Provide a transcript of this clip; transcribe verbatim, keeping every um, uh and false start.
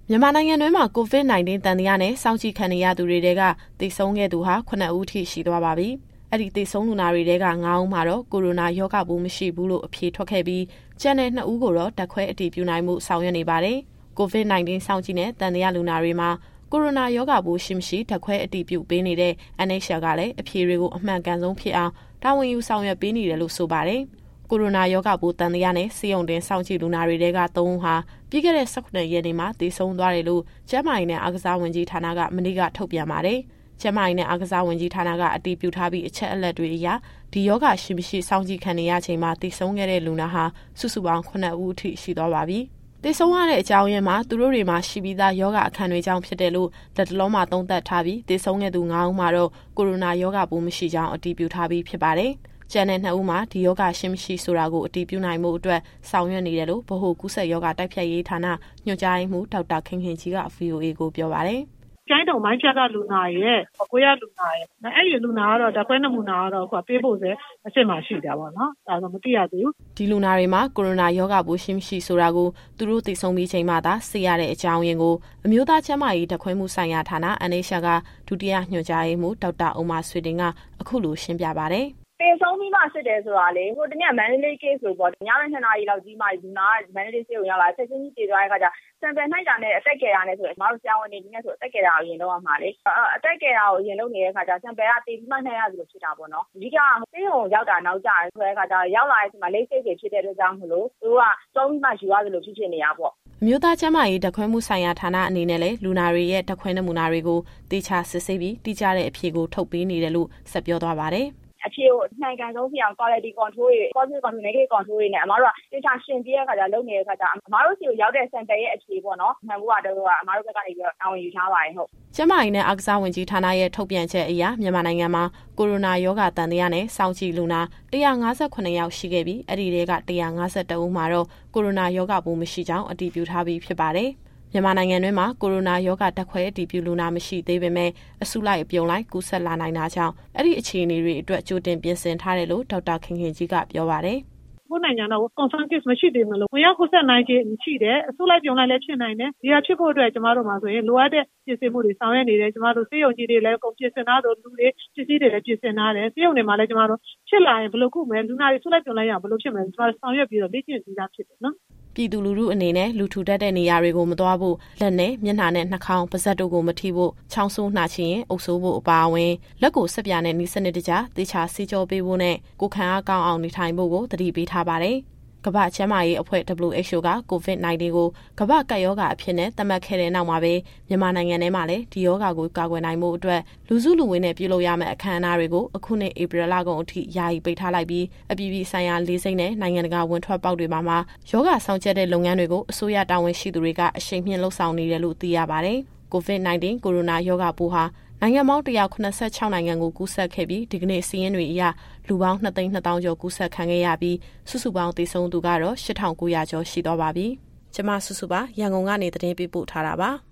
မြန်မာနိုင်ငံတွင်းမှာ ကိုဗစ် ၁၉ တန်တရားနဲ့စောင့်ကြည့်ခံနေရသူတွေထဲကသေဆုံးခဲ့သူဟာခုနစ်ဦးထိရှိသွားပါပြီ။အဲ့ဒီသေဆုံးလူနာတွေထဲကငါးဦးမှာတော့ကိုရိုနာရောဂါပိုးမရှိဘူးလို့အဖြေထွက်ခဲ့ပြီးကျန်တဲ့နှစ်ဦးကိုတော့ဓာတ်ခွဲအတည်ပြုနိုင်မှုဆောင်ရွက်နေပါတယ်။ကိုဗစ် ၁၉ စောင့်ကြည့်တဲ့တန်တရားလူနာတွေမှာကိုရိုနာရောဂါပိုးရှိမရှိဓာတ်ခွဲအတည်ပြုပေးနေတဲ့ N H L ကလည်းအဖြေတွေကိုအမှန်ကန်ဆုံးဖြစ်အောင်တာဝန်ယူဆောင်ရွက်ပေးနေတယ်လို့ဆိုပါတယ်။ကိုရိုနာရောဂါပိုးတန်တရားနဲ့ဆေးရုံတင်စောင့်ကြည့်လူနာတွေထဲကသုံးဦးဟာပြီးခဲ့တဲ့၁၇ရက်နေ့မှာသေဆုံးသွားတယ်လို့ကျန်းမာရေးနဲ့အားကစားဝန်ကြီးဌာနကမနေ့ကထုတ်ပြန်ပါတယ်။ကျန်းမာရေးနဲ့အားကစားဝန်ကြီးဌာနကအတည်ပြုထားပြီးအချက်အလက်တွေအရဒီရောဂါရှိမရှိစောင့်ကြည့်ခံနေရချိန်မှာသေဆုံးခဲ့တဲ့လူနာဟာစုစုပေါင်းခုနစ်ဦးအထိရှိသွားပါပြီ။သေဆုံးရတဲ့အကြောင်းရင်းမှာသူတို့တွေမှာရှိပြီးသားရောဂါအခန်းတွေကြောင့်ဖြစ်တယ်လို့လက်တလုံးမှာသုံးသပ်ထားပြီးသေဆုံးခဲ့သူငါးဦးမှာတော့ကိုရိုနာရောဂါပိုးမရှိကြောင်းအတည်ပြုထားပြီးဖြစ်ပါတယ်။ကျန်တဲ့နှစ်ဦးမှာဒီရောဂါရှိမရှိဆိုတာကိုအတည်ပြုနိုင်မှုအတွက်ဆောင်ရွက်နေတယ်လို့ဗဟိုကူးစက်ရောဂါတိုက်ဖျက်ရေးဌာနညွှန်ကြားရေးမှူးဒေါက်တာခင်ခင်ကြီးက ဗွီအိုအေကိုပြောပါတယ်။ကျိုင်းတုံမိုင်းဖြတ်ကလူနာရဲ့ကိုရလူနာရဲ့အဲ့ဒီလူနာကတော့ဓာတ်ခွဲနမူနာကတော့အခုပေးဖို့ဆိုအစ်စ်မှရှိတာပေါ့နော်ဒါဆိုမသိရသေးဘူးဒီလူနာတွေမှာကိုရိုနာရောဂါပိုးရှိမရှိဆိုတာကိုသူတို့သိဆုံးပြီးချိန်မှသာသိရတဲ့အကြောင်းရင်းကိုအမျိုးသားကျန်းမာရေးဓာတ်ခွဲမှုဆိုင်ရာဌာန N H L ကဒုတိယညွှန်ကြားရေးမှူးဒေါက်တာအုံမာဆွေတင်ကအခုလိုရှင်းပြပါတယ်သေဆုံးပြီးမှဖြစ်တယ်ဆိုတာလေဟိုတနေ့မန္တလေး case ဆိုပေါ့ညပိုင်းနှစ်နာရီလောက်ကြီးမှဒီနာမန္တလေးဆေးရုံရောက်လာချက်ချင်းကြီးတည်သွားတဲ့ခါကျစံပယ်နှိုက်တာနဲ့အသက်ကယ်တာနဲ့ဆိုရင်ကျမတို့ဆရာဝန်တွေဒီနေ့ဆိုအသက်ကယ်တာကိုအရင်လုပ်ရမှာလေအသက်ကယ်တာကိုအရင်လုပ်နေတဲ့ခါကျစံပယ်ကတည်ပြီးမှနှိုက်ရသလိုဖြစ်တာပေါ့နော်အဓိကဆေးရုံရောက်တာနောက်ကျတယ်ဆိုတဲ့ခါကျရောက်လာတဲ့အချိန်မှာလေးစိတ်တွေဖြစ်တဲ့အတွက်ကြောင့်မလို့သူကသုံးပြီးမှယူရသလိုဖြစ်ဖြစ်နေရပေါ့အမျိုးသားကျန်းမာရေးဓာတ်ခွဲမှုဆိုင်ရာဌာနအနေနဲ့လည်းလူနာတွေရဲ့ဓာတ်ခွဲနမူနာတွေကိုတေချာစစ်ဆေးပြီးတိကျတဲ့အဖြေကိုထုတ်ပေးနေတယ်လို့ဆက်ပြောသွားပါတယ်အဖြေကိုနှိုင်ကန်ဆုံးဖြစ်အောင် quality control တွေ positive control negative control တွေနဲ့အမားတို့ကတေချာရှင်းပြတဲ့အခါကျလုပ်နေတဲ့အခါကျအမားတို့စီကိုရောက်တဲ့ sample ရဲ့အဖြေပေါ့နော်မှန်ဖို့ကတော့အမားတို့ဘက်ကနေပြီးတော့တာဝန်ယူထားပါတယ်ဟုတ်ကျန်းမာရေးနဲ့အားကစားဝန်ကြီးဌာနရဲ့ထုတ်ပြန်ချက်အရမြန်မာနိုင်ငံမှာကိုရိုနာရောဂါတန်တရားနဲ့စောင့်ကြည့်လူနာ၁၅၉ယောက်ရှိခဲ့ပြီးအဲ့ဒီထဲက၁၅၁ဦးမှာတော့ကိုရိုနာရောဂါပိုးမရှိကြောင်းအတည်ပြုထားပြီးဖြစ်ပါတယ်မြန်မာနိုင်ငံတွင်းမှာကိုရိုနာရောဂါဓာတ်ခွဲအတည်ပြုလူနာမရှိသေးပေမဲ့အစုလိုက်အပြုံလိုက်ကူးစက်လာနိုင်တာကြောင့်အဲ့ဒီအခြေအနေတွေအတွက်ကြိုတင်ပြင်ဆင်ထားတယ်လို့ဒေါက်တာခင်ခင်ကြီးကပြောပါတယ်။ကိုနိုင်ငံတော့ confirm case မရှိသေးဘူးလို့ဝင်ရောက်ကူးစက်နိုင်ခြင်းရှိတယ်အစုလိုက်ပြုံလိုက်လည်းဖြစ်နိုင်တယ်ဒီဟာဖြစ်ဖို့အတွက်ကျမတို့မှာဆိုရင်လိုအပ်တဲ့ပြင်ဆင်မှုတွေဆောင်ရွက်နေတယ်ကျမတို့စေယုံကြီးတွေလည်းကုန်ပြင်ဆင်ထားလို့လူတွေပစ္စည်းတွေလည်းပြင်ဆင်ထားတယ်စေယုံတွေမှာလည်းကျမတို့ဖြစ်လာရင်ဘယ်လိုကုမယ်လူနာတွေစုလိုက်ပြုံလိုက်ရအောင်ဘယ်လိုဖြစ်မလဲကျမတို့ဆောင်ရွက်ပြီးတော့လေ့ကျင့်ပြီးသားဖြစ်တယ်နော်ပြည်သူလူထုအနေနဲ့လူထူထပ်တဲ့နေရာတွေကိုမသွားဖို့လက်နဲ့မျက်နှာနဲ့နှာခေါင်းပါးစပ်တို့ကိုမထိဖို့ချောင်းဆိုးနှာချရင်အုပ်ဆိုးဖို့အပါအဝင်လက်ကိုဆက်ပြာနဲ့နှီးစနစ်တကျသေချာဆေးကြောပေးဖို့နဲ့ကိုယ်ခံအားကောင်းအောင်နေထိုင်ဖို့ကိုသတိပေးထားပါတယ်ကမ္ဘာ့ကျန်းမာရေးအဖွဲ့ W H O ကကိုဗစ် ၁၉ ကိုကမ္ဘာ့ကပ်ရောဂါအဖြစ်နဲ့သတ်မှတ်ခဲ့တဲ့နောက်မှာပဲမြန်မာနိုင်ငံထဲမှာလည်းဒီရောဂါကိုကာကွယ်နိုင်မှုအတွက်လူစုလူဝေးနဲ့ပြုလုပ်ရမယ့်အခမ်းအနားတွေကိုအခုနှစ်ဧပြီလကုန်အထိယာယီပိတ်ထားလိုက်ပြီးအပြည်ပြည်ဆိုင်ရာလေးစိတ်နဲ့နိုင်ငံတကာဝင်ထွက်ပေါက်တွေမှာမှာရောဂါဆောင်ကျက်တဲ့လုပ်ငန်းတွေကိုအစိုးရတာဝန်ရှိသူတွေကအရှိန်မြှင့်လှုပ်ဆောင်နေတယ်လို့သိရပါတယ်။ကိုဗစ် ၁၉ ကိုရိုနာရောဂါပိုးဟာနိုင်ငံပေါင်း၁၇၆နိုင်ငံကိုကူးစက်ခဲ့ပြီးဒီကနေ့စီးရင်တွေအရလူပေါင်း၂သိန်း၂သောင်းကျော်ကူးစက်ခံခဲ့ရပြီးစုစုပေါင်းသေဆုံးသူကတော့၈ထောင်၉ရာကျော်ရှိသွားပါပြီ။ကျမစုစုပါရန်ကုန်ကနေသတင်းပေးပို့ထားတာပါ။